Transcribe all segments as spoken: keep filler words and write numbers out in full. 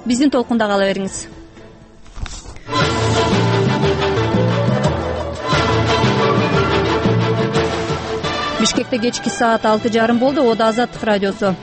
биздин толкунда кала бериңиз. Бишкекте кечки саат алты жарым болду. Ода Азаттык радиосу.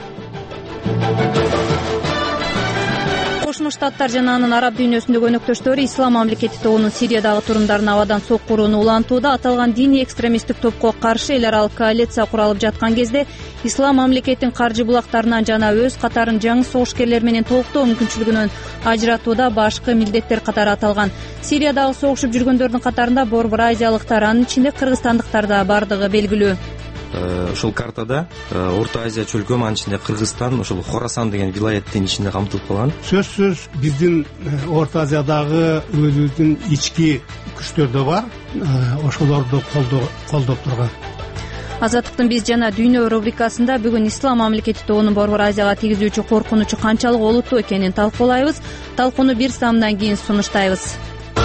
Кошмо Штаттар жана анын араб дүйнөсүндөгү өнөктөштөрү Ислам мамлекети тобунун Сириядагы турумдарын абадан сокку урууну улантууда. Аталган диний экстремисттик топко каршы эл аралык коалиция куралып жаткан кезде Ислам мамлекетин каржы булактарынан жана өз катарын жаңы согушкерлер менен толуктоо мүмкүнчүлүгүнөн ажыратууда башкы милдеттер катары аталган. Сириядагы согушуп жүргөндөрдүн катарында Борбор Азиялыктар, анын ичинде кыргызстандыктар да бардыгы белгилүү. Ушул картада Орто Азия чөлкөм, анын ичинде Кыргызстан, ушул Хорасан деген вилаяттын ичинде камтылып калган. Сөзсүз биздин Орто Азиядагы өзүбүздүн ички күчтөр да бар, ошолорду колдоп турган. Азаттыктын биз жана дүйнө рубрикасында бүгүн Ислам мамлекети тобунун Борбор Азияга тийгизүүчү коркунучу канчалык олуттуу экенин талкуулайбыз. Талкууну бир самдан кийин сунуштайбыз.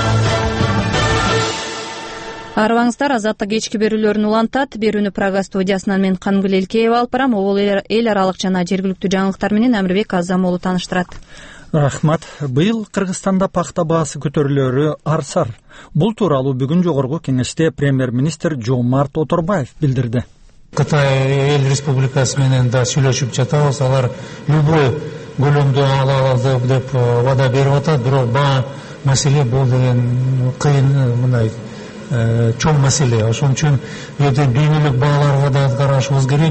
Арыбаңыздар, Азаттык кечки берүүлөрүн улантат. Берүүнү Прага студиясынан мен Кангүл Элкеева алып барам. Ол эл аралык жана жергиликтүү жаңылыктар менен Амирбек Азамолу тааныштырат. Рахмат. Быйыл Кыргызстанда пахта баасы көтөрүлөрү арсар. Бул тууралуу бүгүн жогорку кеңеште премьер-министр Жомарт Оторбаев билдирди. Кытай эл республикасы менен да сүйлөшүп жатабыз. Алар любой көлөмдү ала алды деп вада берип атат. Бирок баа маселе бул деген кыйын, мындай чоң маселе. Ошон үчүн дүйнөлүк бааларга да карашыбыз керек,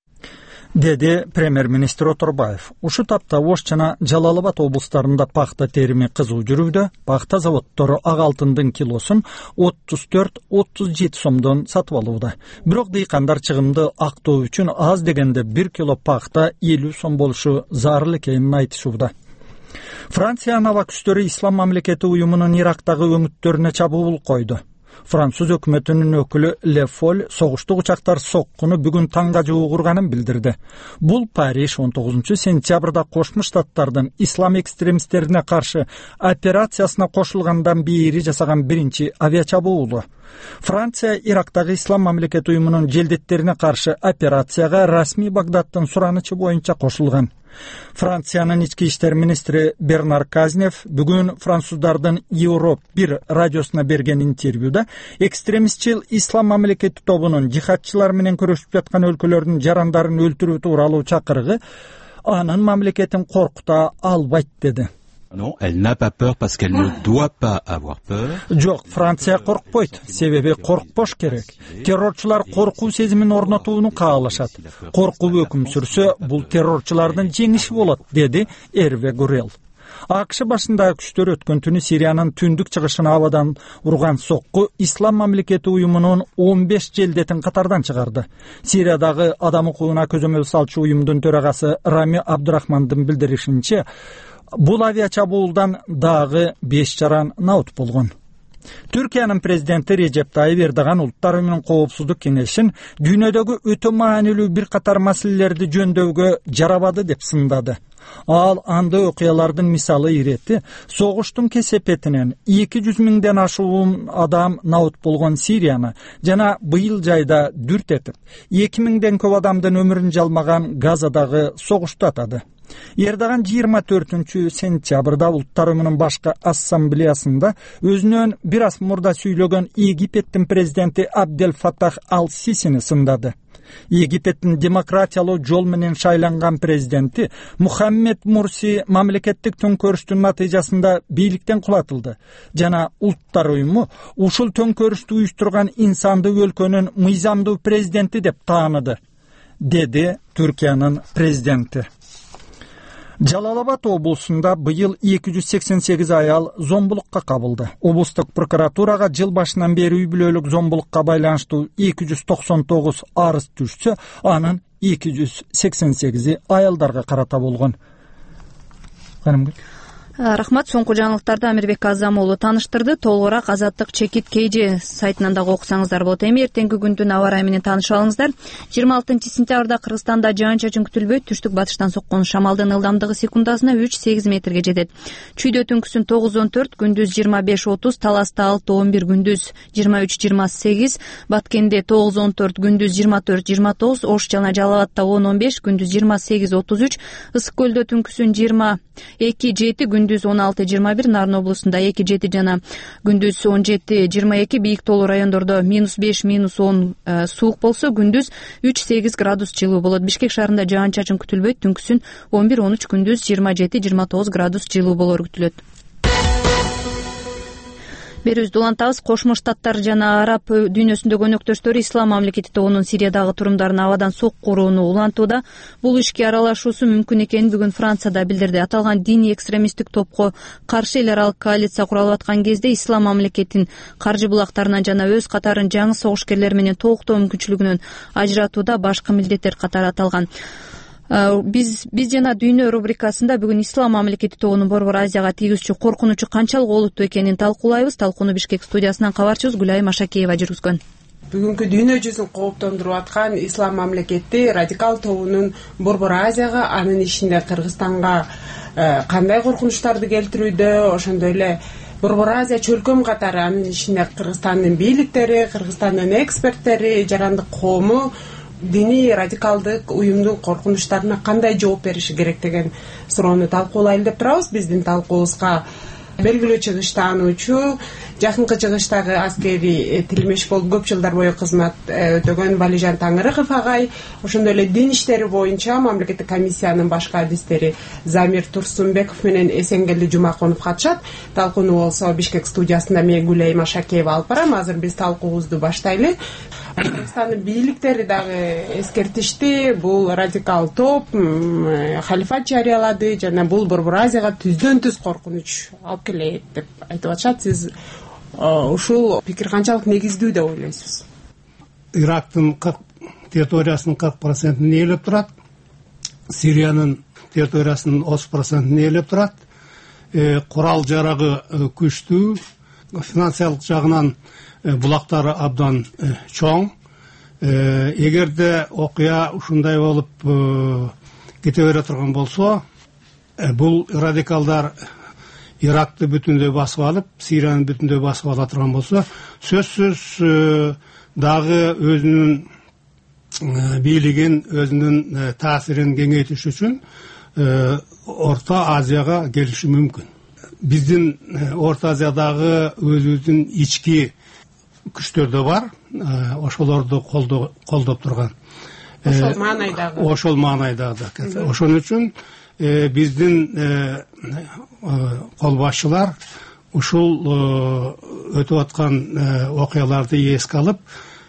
деди премьер-министр Оторбаев. Ушу тапта Ош жана Жалал Абад облустарында пахта терими кызуу жүрүүдө. Пахта заводдору ак алтындын килосун отуз төрт отуз жети сомдон сатып алууда. Бирок дыйкандар чыгымды актоо үчүн аз дегенде бир кило пахта элүү сом болушу зарыл экенин айтышууда. Франциянын аба күчтөрү Ислам мамлекети уюмунун Ирактагы өңүттөрүнө чабуул койду. Француз өкмөтүнүн өкүлү Ле Фоль согуштук учактар соккуну бүгүн таңга жуугурганын билдирди. Бул Париж он тогузунчу сентябрда Кошмо Штаттардын ислам экстремисттерине каршы операциясына кошулгандан бери жасаган биринчи авиачабуулу. Франция Ирактагы Ислам мамлекети уюмунун желдеттерине каршы операцияга расмий Багдадтын суранычы боюнча кошулган. Франциянын ички иштер министри Бернар Казнев бүгүн француздардын Европ бир радиосуна берген интервьюда экстремистчил Ислам мамлекети тобунун жихадчылар менен көрөшүп жаткан өлкөлөрдүн жарандарын өлтүрүү тууралуу чакырыгы анын мамлекетин коркута албайт деди. Non, elle n'a pas peur parce qu'elle ne doit pas avoir peur. Жок, Франция коркпойт, себеби коркпош керек. Террорчулар коркуу сезимин орнотууну каалашат. Коркуу өкүм сүрсө, бул террорчулардын жеңиши болот, деди Эрве Гурел. АКШ башындагы күчтөр өткөн түнү Сириянын түндүк чыгышына абадан урган сокку Ислам мамлекети уюмунун он беш желдетин катардан чыгарды. Сириядагы адам укугуна көзөмөл салчу уюмдун төрагасы Рами Абдурахмандын билдиришинче, бул авиачабуулдан дагы беш жаран наут болгон. Түркиянын президенти Режеп Тайып Эрдоган Улуттар уюмунун коопсуздук кеңешин дүйнөдөгү өтө маанилүү бир катар маселелерди жөндөөгө жарабады деп сындады. Ал анда окуялардын мисалы ирети согуштун кесепетинен эки жүз миңден ашуун адам наут болгон Сирияны жана быйыл жайда дүрт этип эки миңден көп адамдын өмүрүн жалмаган Газадагы согушту атады. Эрдоган жыйырма төртүнчү сентябрда Улуттар уюмунун башкы ассамблеясында өзүнөн бир аз мурда сүйлөгөн Египеттин президенти Абдел Фаттах Ал-Сисини сындады. Египеттин демократиялуу жол менен шайланган президенти Мухаммед Мурси мамлекеттик төңкөрүштүн натыйжасында бийликтен кулатылды жана Улуттар уюму ушул төңкөрүштү уюштурган инсанды өлкөнүн мыйзамдуу президенти деп тааныды, деди Түркиянын президенти. Жалал Абад облусунда быйыл эки жүз сексен сегиз аял зомбулукка кабылды. Облустук прокуратурага жыл башынан бери үй бүлөлүк зомбулукка байланыштуу эки жүз токсон тогуз арыз түшсө, анын эки жүз сексен сегизи аялдарга карата болгон. Рахмат. Соңку жаңылыктарды Амирбек Азам уулу тааныштырды. Толугураак Азаттык чекит kg сайтынан дагы окусаңыздар болот. Эми эртеңки күндүн аба ырайы менен таанышып алыңыздар. жыйырма алтынчы сентябрда Кыргызстанда жаан-чачын күтүлбөйт. Түштүк батыштан соккон шамалдын ылдамдыгы секундасына үч сегиз метрге жетет. Чүйдө түнкүсүн тогуз он төрт, күндүз жыйырма беш отуз, Таласта алты он бир, күндүз жыйырма үч жыйырма сегиз, Баткенде тогуз он төрт, күндүз жыйырма төрт жыйырма тогуз, Ош жана Жалал абадта он он беш, күндүз жыйырма сегиз отуз үч, Ысык көлдө түнкүсүн жыйырма эки жети, күндүз он алты жыйырма бир, Нарын облусунда эки жети жана күндүз он жети жыйырма эки, бийик тоолуу райондордо минус беш минус он суук болсо, күндүз үч сегиз градус жылуу болот. Бишкек шаарында жаан-чачын күтүлбөйт. Түнкүсүн он бир он үч, күндүз жыйырма жети жыйырма тогуз градус жылуу болору күтүлөт. Берүүбүздү улантабыз. Кошмо Штаттар жана араб дүйнөсүндөгү өнөктөштөрү Ислам мамлекети тобунун Сириядагы турумдарын абадан сокку урууну улантууда. Бул ишке аралашуусу мүмкүн экенин бүгүн Францияда билдирди. Аталган диний экстремисттик топко каршы эл аралык коалиция куралып аткан кезде Ислам мамлекетин каржы булактарынан жана өз катарын жаңы согушкерлер менен толуктоо мүмкүнчүлүгүнөн ажыратууда башкы милдеттер катары аталган. Биз биз жана дүйнө рубрикасында бүгүн Ислам мамлекети тобунун Борбор Азияга тийгизчү коркунучу канчалык олуттуу экенин талкуулайбыз. Талкууну Бишкек студиясынан кабарчыбыз Гүлайым Ашакеева жүргүзгөн. Бүгүнкү дүйнө жүзүн кооптондуруп аткан Ислам мамлекети радикал тобунун Борбор Азияга, анын ичинде Кыргызстанга кандай коркунучтарды келтирүүдө, ошондой эле Борбор Азия чөлкөм катары, анын ичинде Кыргызстандын бийликтери, Кыргызстандын эксперттери, жарандык коому диний радикалдык уюмдун коркунучтарына кандай жооп бериши керек деген суроону талкуулайлы деп турабыз. Биздин талкуубузга белгилүү чыгыш таануучу, жакынкы чыгыштагы аскерий тилмеш болуп көп жылдар бою кызмат өтөгөн Балижан Таңырыков агай, ошондой эле дин иштери боюнча мамлекеттик комиссиянын башкы адистери Замир Турсунбеков менен Эсенгелди Жумаконов катышат. Талкууну болсо Бишкек студиясында мен Гүлайым Ашакеева алып барам. Азыр биз талкуубузду баштайлы. Кыргызстандын бийликтери дагы эскертишти. Бул радикал топ халифат жарыялады жана бул Борбор Азияга түздөн түз коркунуч алып келет деп айтып атышат. Сиз ушул пикир канчалык негиздүү деп ойлойсуз? Ирактын территориясынын кырк процентин ээлеп турат. Сириянын территориясынын отуз процентин ээлеп турат. Курал жарагы күчтүү, финансылык жагынан булактары абдан чоң. Эгерде окуя ушундай болуп кете бере турган болсо, бул радикалдар Иракты бүтүндөй басып алып, Сирияны бүтүндөй басып ала турган болсо, сөзсүз дагы өзүнүн бийлигин, өзүнүн таасирин кеңейтиш үчүн Орто Азияга келиши мүмкүн. Биздин Орто Азиядагы өзүбүздүн ички күчтөр да бар, ошолорду колдоп турган. Ошол маанайдагы. Ошол маанайдагы. Ошон үчүн биздин кол башчылар ушул өтүп аткан окуяларды эске алып,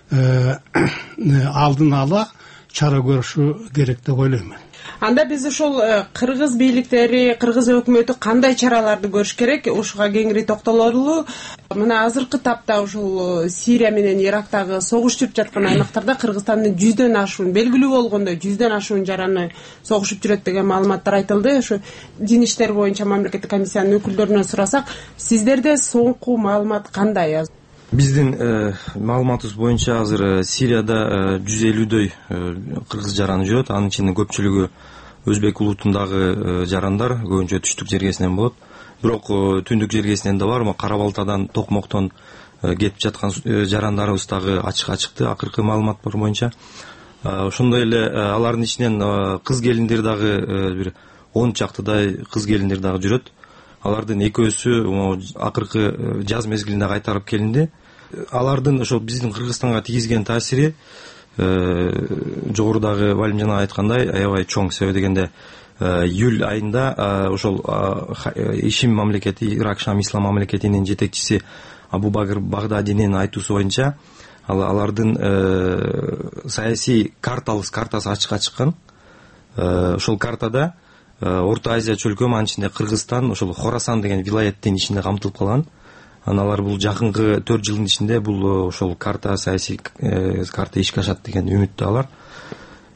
алдын ала чара көрүшү керек деп ойлойм. Анда биз ушул кыргыз бийликтери, кыргыз өкмөтү кандай чараларды көрүш керек? Ушуга кеңири токтололу. Мына азыркы тапта ушул Сирия менен Ирактагы согуш жүрүп жаткан аймактарда Кыргызстандын жүздөн ашуун, белгилүү болгондой жүздөн ашуун жараны согушуп жүрөт деген маалыматтар айтылды. Ушу дин иштери боюнча мамлекеттик комиссиянын өкүлдөрүнөн сурасак, сиздерде соңку маалымат кандай? Биздин маалыматыбыз боюнча азыр Сирияда жүз элүүдөй кыргыз жараны жүрөт. Анын ичинде көпчүлүгү өзбек улутундагы жарандар, көбүнчө түштүк жергесинен болот. Бирок түндүк жергесинен да бар, Кара Балтадан, Токмоктон кетип жаткан жарандарыбыз дагы ачык-ачыкты акыркы маалыматтар боюнча. Ошондой эле алардын ичинен кыз келиндер дагы бир он чактыдай кыз келиндер дагы жүрөт. Алардын экөөсү акыркы жаз мезгилинде кайтарып келинди. Алардын ошол биздин Кыргызстанга тийгизген таасири жогорудагы Валим жана айткандай аябай чоң. Себеби дегенде июль айында ошол Ишим мамлекети, Ирак Шам Ислам мамлекетинин жетекчиси Абу Бакр Багдадинин айтуусу боюнча алардын саясий карталыс картасы ачыкка чыккан. Ошол картада Орто Азия чөлкөмү, анын ичинде Кыргызстан, ошол Хорасан деген вилаяттын ичинде камтылып калган. Аналар бул жакынкы төрт жылдын ичинде бул ошол карта, саясий карта ишке ашат деген үмүттө алар.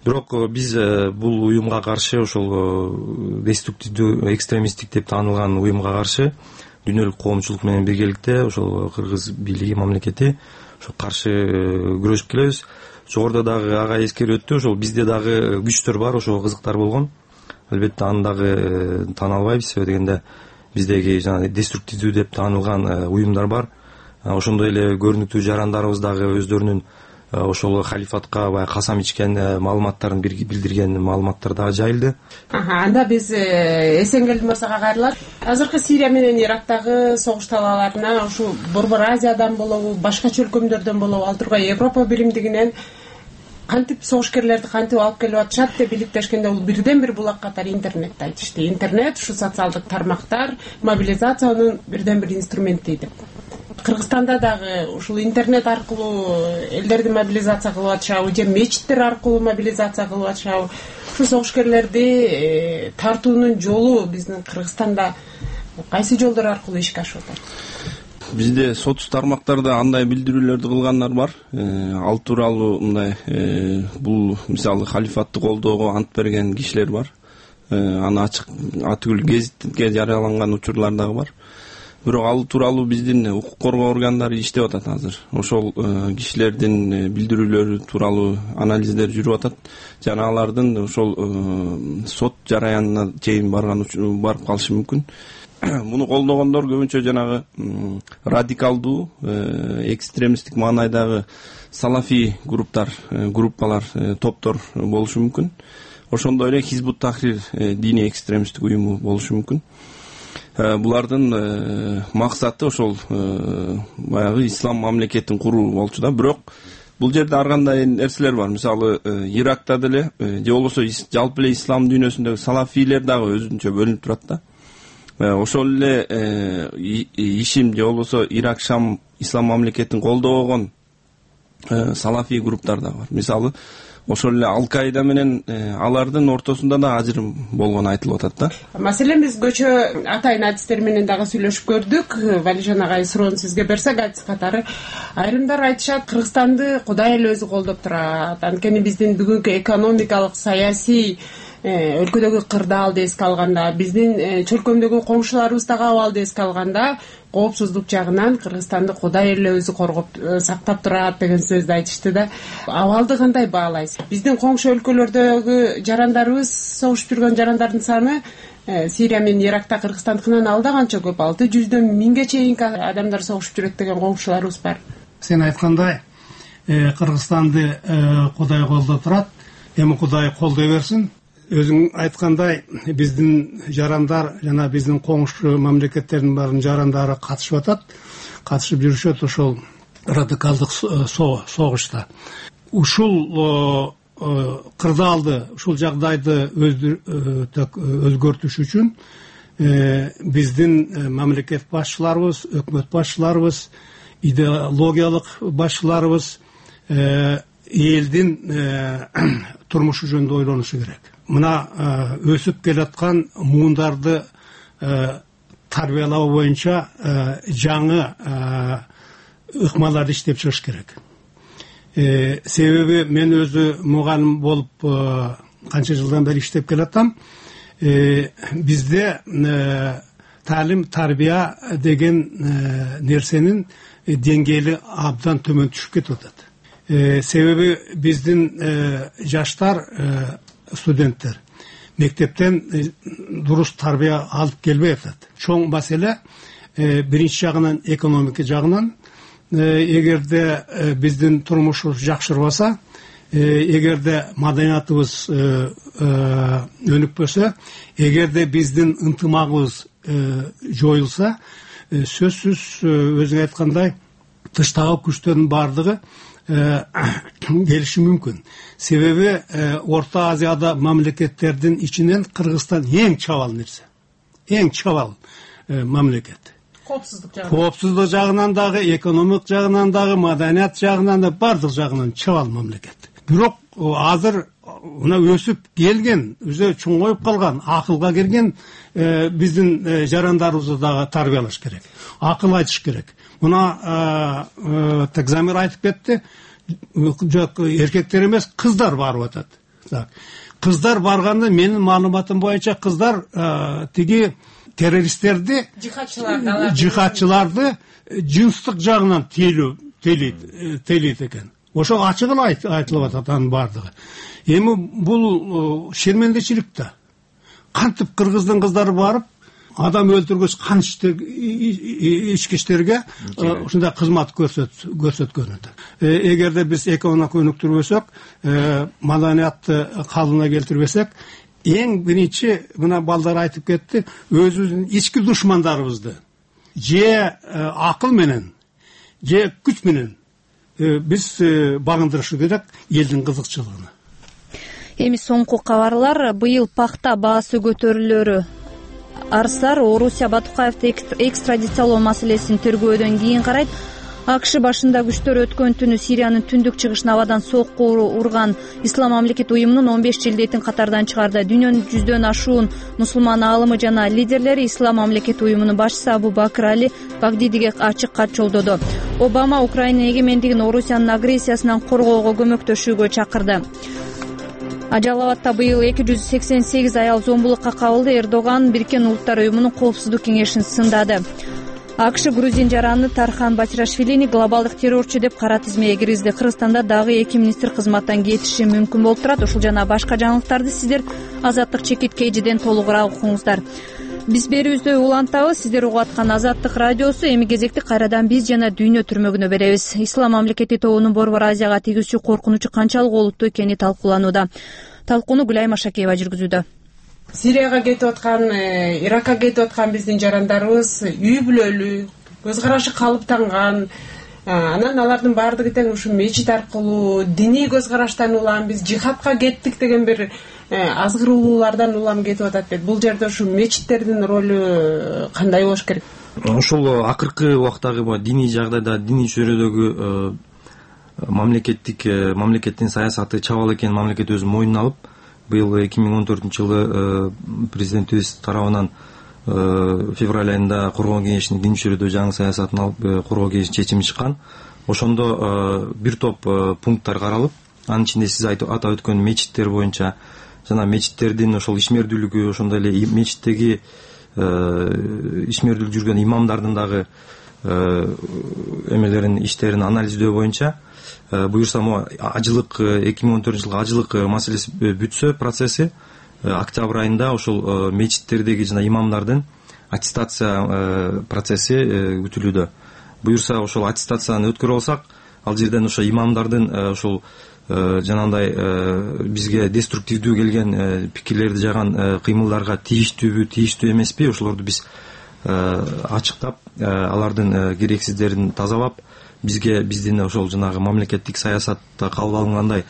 бирок биз бул уюмга каршы, ошол деструктивдүү экстремисттик деп таанылган уюмга каршы дүйнөлүк коомчулук менен биргеликте ошол кыргыз бийлиги, мамлекети ошо каршы күрөшүп келебиз. Жогоруда дагы ага эскерип өттү, ошол бизде дагы күчтөр бар, ошого кызыктар болгон. Албетте аны дагы таана албайбыз, себеби дегенде биздеги жана деструктивдүү деп таанылган уюмдар бар. Ошондой эле көрүнүктүү жарандарыбыз дагы өздөрүнүн ошол халифатка баягы касам ичкен маалыматтарын билдирген маалыматтар дагы жайылды. Анда биз эсенгелдин болсок кайрылат. Азыркы Сирия менен Ирактагы согуш талааларына ушул Борбор Азиядан болобу, башка чөлкөмдөрдөн болобу, ал тургай Европа биримдигинен кантип согушкерлерди кантип алып келип атышат деп иликтешкенде, бул бирден бир булак катары интернет айтышты. Интернет, ушу социалдык тармактар мобилизациянын бирден бир инструменти деп. Кыргызстанда дагы ушул интернет аркылуу элдерди мобилизация кылып атышабы же мечиттер аркылуу мобилизация кылып атышабы? Ушу согушкерлерди тартуунун жолу биздин Кыргызстанда кайсы жолдор аркылуу ишке ашып атат? Бизде соц тармактарда андай билдирүүлөрдү кылгандар бар. Ал тууралуу мындай бул мисалы халифатты колдоого ант берген кишилер бар. Аны ачык атүгүл гезитке жарыяланган учурлар дагы бар. Бирок ал тууралуу биздин укук коргоо органдары иштеп атат азыр. Ошол кишилердин билдирүүлөрү тууралуу анализдер жүрүп атат. Жана алардын ошол сот жараянына чейин барган барып калышы мүмкүн. Муну колдогондор көбүнчө жанагы радикалдуу, экстремисттик маанайдагы салафи групптар, группалар, топтор болушу мүмкүн. Ошондой эле Хизбут Тахрир диний экстремисттик уюму болушу мүмкүн. Булардын максаты ошол баягы ислам мамлекетин куруу болчу да. Бирок бул жерде ар кандай нерселер бар. Мисалы Иракта деле же болбосо жалпы эле ислам дүйнөсүндөгү салафилер дагы өзүнчө бөлүнүп турат да. Ошол эле ишим же болбосо Ирак, Шам ислам мамлекетин колдогон салафи групптар да бар. Мисалы ошол эле Ал-Каида менен алардын ортосунда да ажырым болгону айтылып атат да. Маселен биз көчө атайын адистер менен дагы сүйлөшүп көрдүк. Валижан агай, суроону сизге берсек, адис катары айрымдар айтышат, Кыргызстанды Кудай эле өзү колдоп турат. Анткени биздин бүгүнкү экономикалык, саясий өлкөдөгү кырдаалды эске алганда, биздин чөлкөмдөгү коңшуларыбыздагы абалды эске алганда, коопсуздук жагынан Кыргызстанды Кудай эле өзү коргоп сактап турат деген сөздү айтышты да. Абалды кандай баалайсыз? Биздин коңшу өлкөлөрдөгү жарандарыбыз, согушуп жүргөн жарандардын саны Сирия менен Иракта Кыргызстандыкынан алда канча көп? алты жүздөн миңге чейинки адамдар согушуп жүрөт деген коңшуларыбыз бар. Сен айткандай, Кыргызстанды Кудай колдоп турат, эми Кудай колдой берсин. Өзүң айткандай, биздин жарандар жана биздин коңшу мамлекеттердин баарын жарандары катышып атат, катышып жүрүшөт ошол радикалдык согушта. Ушул кырдаалды, ушул жагдайды өзгөртүш үчүн биздин мамлекет башчыларыбыз, өкмөт башчыларыбыз, идеологиялык башчыларыбыз элдин турмушу жөнүндө ойлонушу керек. Мына өсүп келаткан муундарды тарбиялоо боюнча жаңы ыкмаларды иштеп чыгыш керек. Себеби мен өзү мугалим болуп канча жылдан бери иштеп келатам. Бизде таалим, тарбия деген нерсенин деңгээли абдан төмөн түшүп кетип атат. Себеби биздин жаштар, студенттер мектептен дурус тарбия алып келбей атат. Чоң маселе биринчи жагынан экономика жагынан, эгерде биздин турмушубуз жакшырбаса, эгерде маданиятыбыз өнүкпөсө, эгерде биздин ынтымагыбыз жоюлса, сөзсүз өзүң айткандай тыштагы күчтөрдүн бардыгы келиши мүмкүн. Себеби Орто Азияда мамлекеттердин ичинен Кыргызстан эң чабал нерсе. Эң чабал мамлекет. Коопсуздук жагынан. Коопсуздук жагынан дагы, экономик жагынан дагы, маданият жагынан да бардык жагынан чабал мамлекет. Бирок азыр мына өсүп келген, өзү чоңоюп калган, акылга келген биздин жарандарыбызды дагы тарбиялаш керек. Акыл айтыш керек. Мына Тагзамир айтып кетти, жок, эркектер эмес, кыздар барып атат. так. Кыздар барганда менин маалыматым боюнча кыздар тиги террористтерди, жихадчыларды жынстык жагынан тейлөө тейлейт экен. Ошо ачык эле айтылып атат анын бардыгы. Эми бул шермендечилик да. Кантип кыргыздын кыздары барып адам өлтүргөч кан ичкичтерге ушундай кызмат көрсөткөн. Эгерде биз экөөнү өнүктүрбөсөк, маданиятты калыбына келтирбесек, эң биринчи мына балдар айтып кетти, өзүбүздүн ички душмандарыбызды же акыл менен, же күч менен биз багындырышы керек элдин кызыкчылыгына. Эми соңку кабарлар: быйыл пахта баасы көтөрүлөрү Арсар Орусия Батукаевди экстрадициялоо маселесин тергөөдөн кийин карайт. АКШ башында күчтөр өткөн түнү Сириянын түндүк чыгышын абадан сокку урган Ислам мамлекети уюмунун он беш жилдетин катардан чыгарды. Дүйнөнүн жүздөн ашуун мусулман аалымы жана лидерлери Ислам мамлекети уюмунун башчысы Абу Бакр Али Багдидиге ачык кат жолдоду. Обама Украина эгемендигин Орусиянын агрессиясынан коргоого көмөктөшүүгө чакырды. Жалалабадта быйыл эки жүз сексен сегиз аял зомбулукка кабылды. Эрдоган Бириккен Улуттар уюмунун коопсуздук кеңешин сындады. АКШ грузин жараны Тархан Бачрашвилини глобалдык террорчу деп кара тизмеге киргизди. Кыргызстанда дагы эки министр кызматтан кетиши мүмкүн болуп турат. Ушул жана башка жаңылыктарды сиздер Азаттык чекит кейжиден толугураак окуңуздар. Биз берүүбүздө улантабыз. Сиздер угуп аткан Азаттык радиосу. Эми кезекти кайрадан биз жана дүйнө түрмөгүнө беребиз. Ислам мамлекети тобунун Борбор Азияга тийгизчү коркунучу канчалык олуттуу экени талкууланууда. Талкууну Гүлай Машакеева жүргүзүүдө. Сирияга кетип аткан, Иракка кетип аткан биздин жарандарыбыз үй бүлөлүү, көз карашы калыптанган, анан алардын баардыгы тең ушу мечит аркылуу диний көз караштан улам биз жихадка кеттик деген бир азгыруулардан улам кетип атат дейт. Бул жерде ушу мечиттердин ролу кандай болуш керек? Ушул акыркы убактагы диний жагдайда, диний чөйрөдөгү мамлекеттик мамлекеттин саясаты чабал экенин мамлекет өзү мойнуна алып, быйыл эки миң он төртүнчү жылы президентибиз тарабынан февраль айында коргоо кеңешинин диний чөйрөдө жаңы саясатын алып коргоо кеңеши чечими чыккан. Ошондо бир топ пункттар каралып, анын ичинде сиз атап өткөн мечиттер боюнча жана мечиттердин ошол ишмердүүлүгү, ошондой эле мечиттеги ишмердүүлүк жүргөн имамдардын дагы эмелерин, иштерин анализдөө боюнча буюрса ажылык эки миң он төртүнчү жылкы ажылык маселеси бүтсө процесси октябрь айында ошол мечиттердеги жана имамдардын аттестация процесси күтүлүүдө. Буюрса ошол аттестацияны өткөрө алсак, ал жерден ошо имамдардын ошол жанагындай бизге деструктивдүү келген пикирлерди жаган кыймылдарга тийиштүүбү, тийиштүү эмеспи, ошолорду биз ачыктап, алардын керексиздерин тазалап, бизге биздин ошол жанагы мамлекеттик саясатта кабыл алынгандай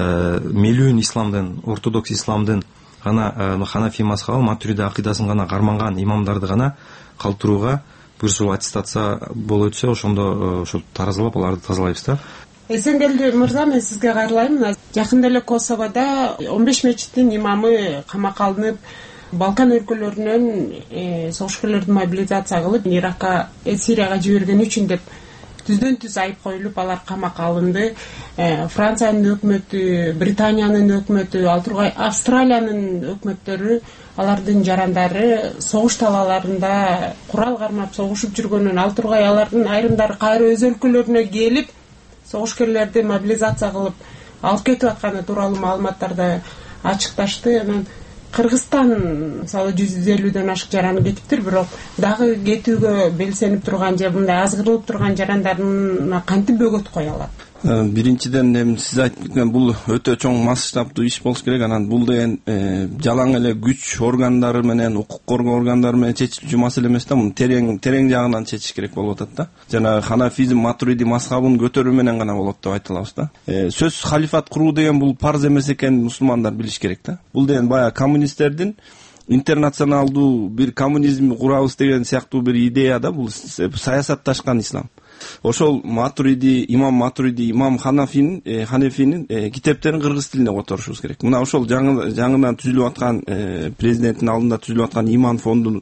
мелүүн исламдын, ортодокс исламдын гана ханафи мазхабы, матуриди акыйдасын гана карманган имамдарды гана калтырууга буюрса аттестация болуп өтсө, ошондо ошол таразалап аларды тазалайбыз да. Эсенгелди мырза, мен сизге кайрылайм. Жакында эле Косоводо он беш мечиттин имамы камакка алынып, Балкан өлкөлөрүнөн согушкерлерди мобилизация кылып, Иракка, Сирияга жиберген үчүн деп түздөн түз айып коюлуп, алар камакка алынды. Франциянын өкмөтү, Британиянын өкмөтү, ал тургай Австралиянын өкмөттөрү алардын жарандары согуш талааларында курал кармап согушуп жүргөнүн, ал тургай алардын айрымдары кайра өз өлкөлөрүнө келип согушкерлерди мобилизация кылып алып кетип атканы тууралуу маалыматтарды ачыкташты. Анан Кыргызстан мисалы жүз элүүдөн ашык жараны кетиптир, бирок дагы кетүүгө белсенип турган же мындай азгырылып турган жарандарына кантип бөгөт кое алат? Биринчиден эми сиз айтып кеткен бул өтө чоң масштабдуу иш болуш керек. Анан бул деген жалаң эле күч органдары менен, укук коргоо органдары менен чечилүүчү маселе эмес да, муну терең терең жагынан чечиш керек болуп атат да. Жана ханафизм, матуриди мазхабын көтөрүү менен гана болот деп айтылабыз да. Сөзсүз халифат куруу деген бул парз эмес экенин мусулмандар билиш керек да. Бул деген баягы коммунисттердин интернационалдуу бир коммунизм курабыз деген сыяктуу бир идея да, бул саясатташкан ислам. Ошол Матуриди, имам Матуриди, имам Ханафинин, Ханефинин китептерин кыргыз тилине которушубуз керек. Мына ошол жаңы жаңыдан түзүлүп аткан президенттин алдында түзүлүп аткан иман фондун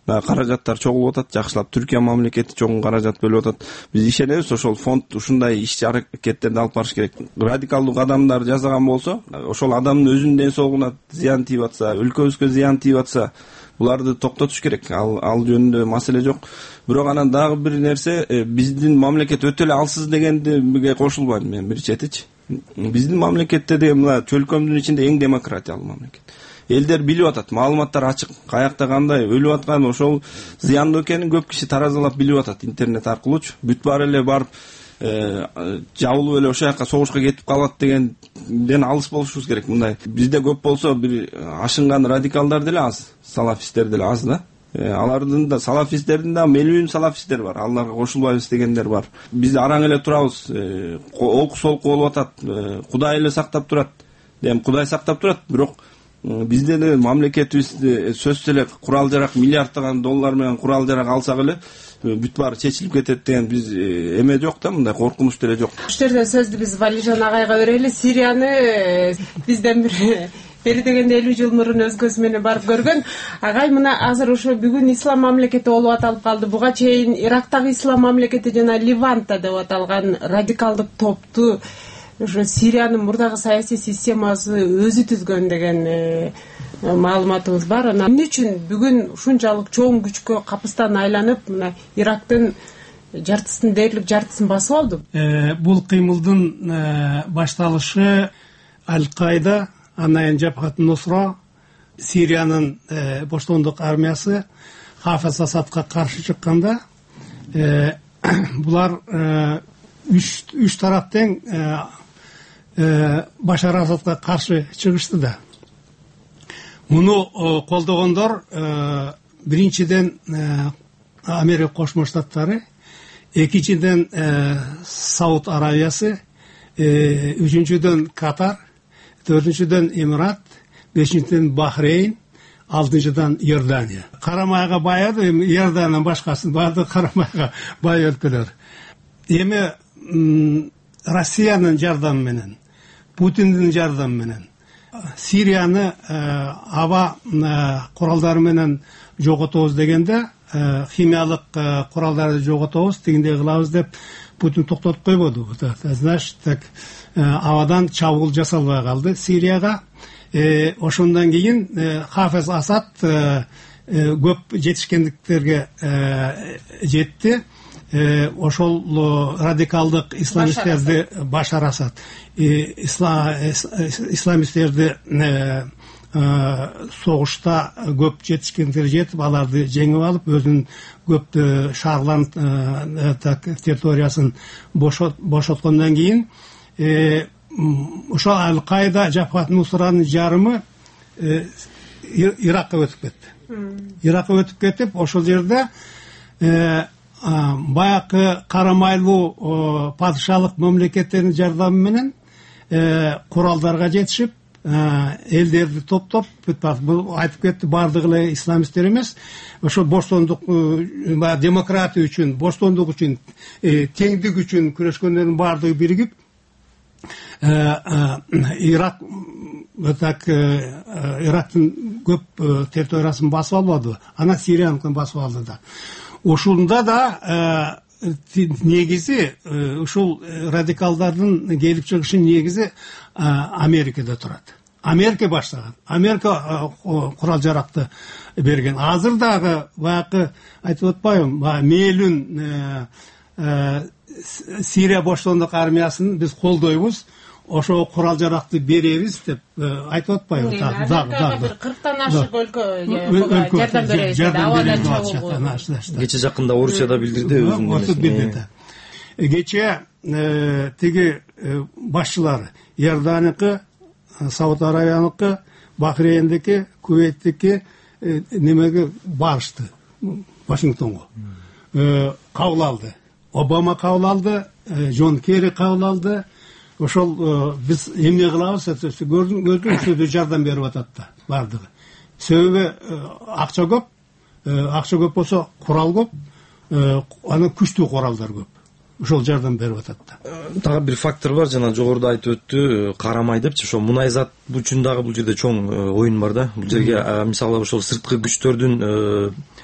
дагы каражаттар чогулуп атат, жакшылап Түркия мамлекети чоң каражат бөлүп атат. Биз ишенебиз, ошол фонд ушундай иш аракеттерди алып барыш керек. Радикалдуу кадамдар жасаган болсо, ошол адамдын өзүнүн ден соолугуна зыян тийип атса, өлкөбүзгө зыян тийип атса, буларды токтотуш керек. Ал ал жөнүндө маселе жок. Бирок анан дагы бир нерсе, биздин мамлекет өтө эле алсыз дегенге кошулбайм мен бир четичи. Биздин мамлекетте деген мына чөлкөмдүн ичинде эң демократиялуу мамлекет. Элдер билип атат, маалыматтар ачык, каякта кандай өлүп аткан, ошол зыяндуу экенин көп киши таразалап билип атат интернет аркылуучу. Бүт баары эле барып жабылып эле ошол жака согушка кетип калат дегенден алыс болушубуз керек. Мындай бизде көп болсо бир ашынган радикалдар деле аз, салафисттер деле аз да. Алардын да салафисттердин да мелүүн салафисттер бар, аларга кошулбайбыз дегендер бар. Биз араң эле турабыз, олку солку болуп атат, Кудай эле сактап турат. Дем Кудай сактап турат, бирок бизде эле мамлекетибизде сөзсүз эле курал жарак миллиарддаган доллар менен курал жарак алсак эле бүт баары чечилип кетет деген биз эме жок да, мындай коркунуч деле жок. Ушул жерде сөздү биз Валижан агайга берели. Сирияны бизден бир бери дегенде элүү жыл мурун өз көзү менен барып көргөн. Агай, мына азыр ошо бүгүн ислам мамлекети болуп аталып калды. Буга чейин Ирактагы ислам мамлекети жана Ливанта деп аталган радикалдык топту ошо Сириянын мурдагы саясий системасы өзү түзгөн деген маалыматыбыз бар. Анан эмне үчүн бүгүн ушунчалык чоң күчкө капыстан айланып, мына Ирактын жартысын дээрлик жартысын басып алды? Бул кыймылдын башталышы Аль-Каида, анан Жабхат Нусра, Сириянын боштондук армиясы Хафиз Асадка каршы чыкканда, булар үч үч тараптан Башар Асадка каршы чыгышты да. Муну колдогондор биринчиден Америка Кошмо Штаттары, экинчиден Сауд Аравиясы, үчүнчүдөн Катар, төртүнчүдөн Эмират, бешинчиден Бахрейн, алтынчыдан Иордания. Карамайга баярды, Иорданиядан башкасын барды карамайга бай өлкөлөр. Эми Россиянын жардамы менен, Путиндин жардамы менен Сирияны аба куралдары менен жоготобуз дегенде, химиялык куралдарды жоготобуз, тигиндей кылабыз деп Путин токтотуп койбоду. Значит, так абадан чабуул жасалбай калды Сирияга. Ошондон кийин Хафиз Асад көп жетишкендиктерге жетти. Ошол радикалдык исламисттерди Башар Асад исламисттерди согушта көп жетишкендер жетип, аларды жеңип алып, өзүнүн көп шаарларын территориясын бошоткондон кийин ошол Аль-Каида, Жабхат Нусранын жарымы Иракка өтүп кетти. Иракка өтүп кетип, ошол жерде баякы карамайлуу падышалык мамлекеттердин жардамы менен куралдарга жетишип, элдерди топтоп, бул айтып кетти, бардыгы эле исламисттер эмес, ошо боштондук, демократия үчүн, боштондук үчүн, теңдик үчүн күрөшкөндөрдүн бардыгы биригип, Ирак так Ирактын көп территориясын басып албады, ана Сирияныкын басып алды да. Ошондо да негизи ушул радикалдардын келип чыгышынын негизи Америкада турат. Америка баштаган. Америка курал жаракты берген. Азыр дагы баягы айтып атпайбы, мээлүүн Сирия боштондук армиясын биз колдойбуз, ошо курал жаракты беребиз деп айтып атпайбы? Дагы дагы кырктан ашык өлкө жардам беребиз деп абадан чабуулду. Кече жакында Орусияда билдирди өзүнүн. Кече тиги башчылар Иорданияны, Сауд Аравияныкы, Бахрейндики, Кувейттики немеге барышты, Вашингтонго. Кабыл алды. Обама кабыл алды, Джон Керри кабыл алды. Ошол биз эмне кылабыз, көрдүңүз, жардам берип атат да, бардыгы. Себеби акча көп, акча көп болсо курал көп, анан күчтүү куралдар көп. Ошол жардам берип атат да. Дагы бир фактор бар, жана жогоруда айтып өттү, карамай депчи, ошо мунайзат үчүн дагы бул жерде чоң оюн бар да. Бул жерге мисалы ошол сырткы күчтөрдүн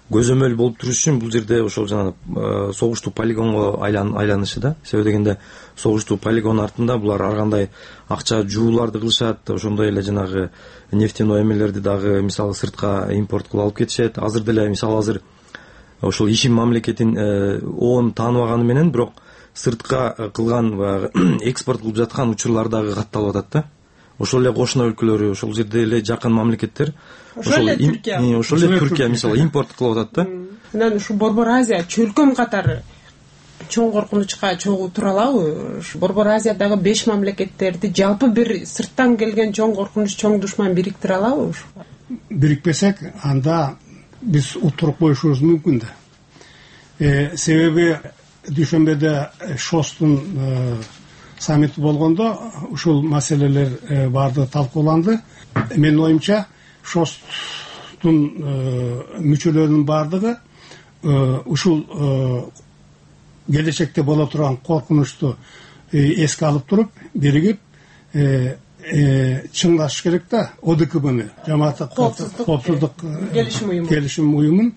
көзөмөл болуп туруш үчүн бул жерде ошол жанагы согуштуу полигонго айланышы да. Себеби дегенде согуштуу полигон артында булар ар кандай акча жууларды кылышат, ошондой эле жанагы нефтяной эмелерди дагы мисалы сыртка импорт кылып алып кетишет. Азыр деле мисалы азыр ошол ишим мамлекетин оон тааныбаганы менен бирок сыртка кылган баягы экспорт кылып жаткан учурлар дагы катталып атат да. Ошол эле кошуна өлкөлөрү, ошол жерде эле жакын мамлекеттер, ошол эле Түркия, ошол эле Түркия мисалы импорт кылып атат да. Анан ушу Борбор Азия чөлкөм катары чоң коркунучка чогуу тура алабы? Борбор Азиядагы беш мамлекеттерди жалпы бир сырттан келген чоң коркунуч, чоң душман бириктире алабы? Бирикпесек, анда биз утуруп коюшубуз мүмкүн да. Себеби дүйшөмбөдө ШОСтун саммити болгондо ушул маселелер баардыгы талкууланды. Менин оюмча ШОСтун мүчөлөрүнүн баардыгы ушул келечекте боло турган коркунучту эске алып туруп, биригип чыңдаш керек да. ОДКБны, жамааттык коопсуздук келишим уюмун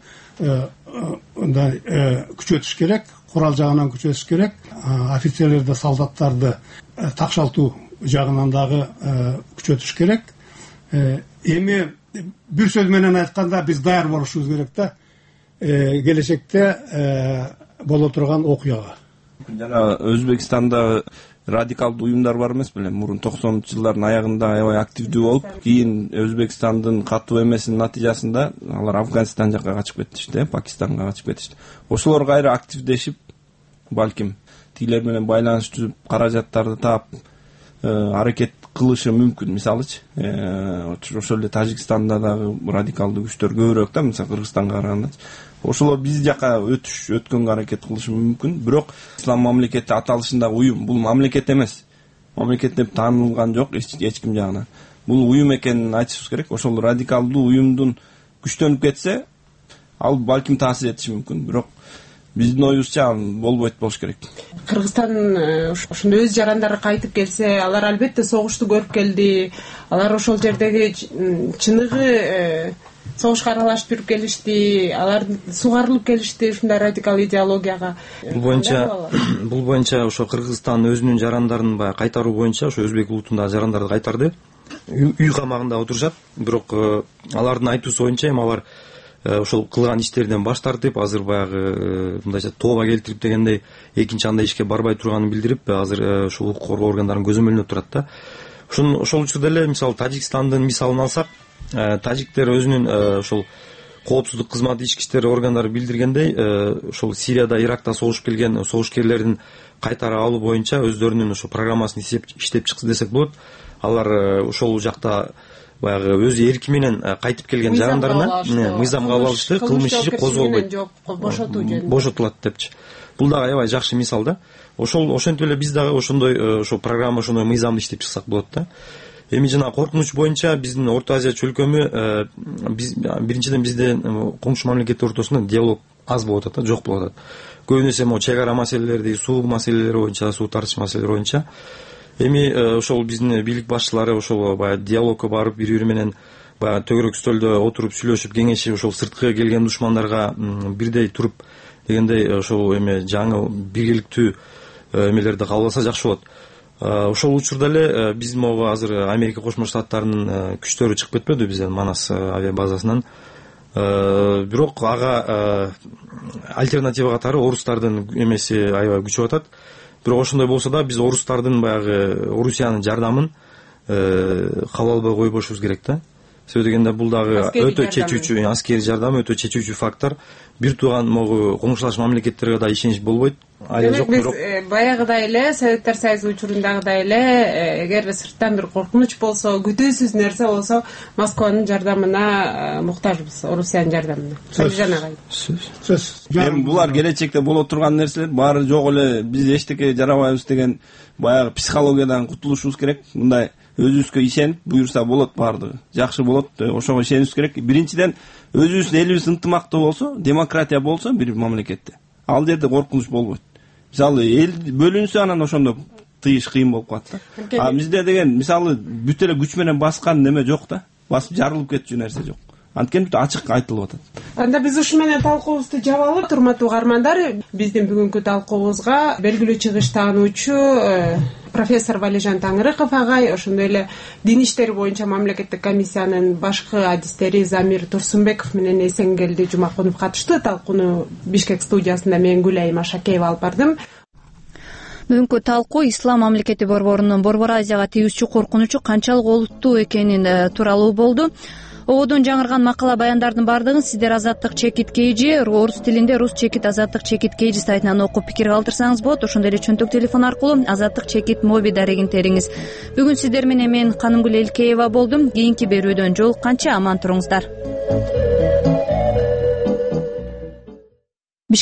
күчөтүш керек, курал жагынан күчөтүш керек, офицерлерди, солдаттарды такшалтуу жагынан дагы күчөтүш керек. Эми бир сөз менен айтканда биз даяр болушубуз керек да, келечекте боло турган окуяга. Жана Өзбекстанда радикалдуу уюмдар бар эмес беле? Мурун токсонунчу жылдардын аягында аябай активдүү болуп, кийин Өзбекстандын катуу эмесинин натыйжасында алар Афганистан жакка качып кетишти, Пакистанга качып кетишти. Ошолор кайра активдешип, балким тилер менен байланыш түзүп, каражаттарды таап аракет кылышы мүмкүн. Мисалычы, ошол эле Тажикстанда дагы радикалдуу күчтөр көбүрөөк да, мисалы Кыргызстанга караганда. Ошолор биз жака өтүш, өткөнгө аракет кылышы мүмкүн. Бирок ислам мамлекети аталышындагы уюм бул мамлекет эмес. Мамлекет деп таанылган жок эч ким жагынан. Бул уюм экенин айтышыбыз керек. Ошол радикалдуу уюмдун күчтөнүп кетсе, ал балким таасир этиши мүмкүн. Бирок биздин оюбузча болбойт болуш керек. Кыргызстан ошондой өз жарандары кайтып келсе, алар албетте согушту көрүп келди. Алар ошол жердеги чыныгы согушка аралашып жүрүп келишти, алар сугарылып келишти ушундай радикал идеологияга. Бул боюнча бул боюнча ошо Кыргызстан өзүнүн жарандарын баягы кайтаруу боюнча ошо өзбек улутундагы жарандарды кайтарды. Үй камагында отурушат, бирок алардын айтуусу боюнча эми алар ошол кылган иштеринен баш тартып, азыр баягы мындайча тооба келтирип дегендей экинчи андай ишке барбай турганын билдирип, азыр ушул укук коргоо органдарын көзөмөлүнө турат да. Ошон ошол учурда эле мисалы Тажикстандын мисалын алсак, тажиктер өзүнүн ошол коопсуздук кызматы ички иштер органдары билдиргендей, ошол Сирияда, Иракта согушуп келген согушкерлердин кайтара алуу боюнча өздөрүнүн ошо программасын иштеп чыкты десек болот. Алар ошол жакта баягы өз эрки менен кайтып келген жарандарына мыйзамга алып алышты, кылмыш иши козголбойт, бошотулат депчи. Бул дагы аябай жакшы мисал да. Ошол ошентип эле биз дагы ошондой ошо программа, ошондой мыйзамды иштеп чыксак болот да. Эми жана коркунуч боюнча биздин Орто Азия чөлкөмү, биз биринчиден бизде коңшу мамлекеттер ортосунда диалог аз болуп атат, жок болуп атат. Көбүнесе могу чек ара маселелерди, суу маселелери боюнча, суу тартыш маселелери боюнча. Эми ошол биздин бийлик башчылары ошол баягы диалогко барып, бири-бири менен баягы төгөрөк стөлдө отуруп сүйлөшүп, кеңешип, ошол сырткы келген душмандарга бирдей туруп дегендей ошол эме жаңы биргеликтүү эмелерди кабылдаса жакшы болот. Ошол учурда эле биз могу азыр Америка Кошмо Штаттарынын күчтөрү чыгып кетпеди бизден Манас авиа базасынан. Бирок ага альтернатива катары орустардын эмеси аябай күчөп атат. Бирок ошондой болсо да биз орустардын баягы Орусиянын жардамын кабыл албай койбошубуз керек да. Себеби дегенде бул дагы өтө чечүүчү, аскерий жардам өтө чечүүчү фактор. Бир тууган могу коңшулаш мамлекеттерге да ишенич болбойт. Айла жок, бирок баягыдай эле Советтер Союзу учурундагыдай эле эгер сырттан бир коркунуч болсо, күтүүсүз нерсе болсо, Москванын жардамына муктажбыз, Орусиянын жардамына. Салижан агай. Сөз. Эми булар келечекте боло турган нерселер баары жок эле, биз эчтеке жарабайбыз деген баягы психологиядан кутулушубуз керек. Мындай өзүбүзгө ишенип, буюрса болот баардыгы. Жакшы болот, ошого ишенишибиз керек. Биринчиден өзүбүздүн элибиз ынтымактуу болсо, демократия болсо бир мамлекетте, ал жерде коркунуч болбойт. Мисалы эл бөлүнсө, анан ошондо тыйыш кыйын болуп калат да. А бизде деген мисалы бүт эле күч менен баскан неме жок да. Басып жарылып кетчү нерсе жок. анткени бүт ачык айтылып атат. Анда биз ушу менен талкуубузду жабалы, урматтуу угармандар. Биздин бүгүнкү талкуубузга белгилүү чыгыш таануучу профессор Валижан Таңырыков агай, ошондой эле дин иштери боюнча мамлекеттик комиссиянын башкы адистери Замир Турсунбеков менен Эсенгелди Жумакунов катышты. Талкууну Бишкек студиясында мен Гүлайым Ашакеева алып бардым. Бүгүнкү талкуу Ислам мамлекети борборунун Борбор Азияга тийүүчү коркунучу канчалык олуттуу экенин тууралуу болду. Ободон жаңырган макала баяндардын бардыгын сиздер Азаттык чекит кейжи, орус тилинде рус чекит азаттык чекит кейжи сайтынан окуп пикир калтырсаңыз болот. Ошондой эле чөнтөк телефон аркылуу азаттык чекит моби дарегин териңиз. Бүгүн сиздер менен мен Канымгүл Элкеева болдум. Кийинки берүүдөн жолукканча аман туруңуздар.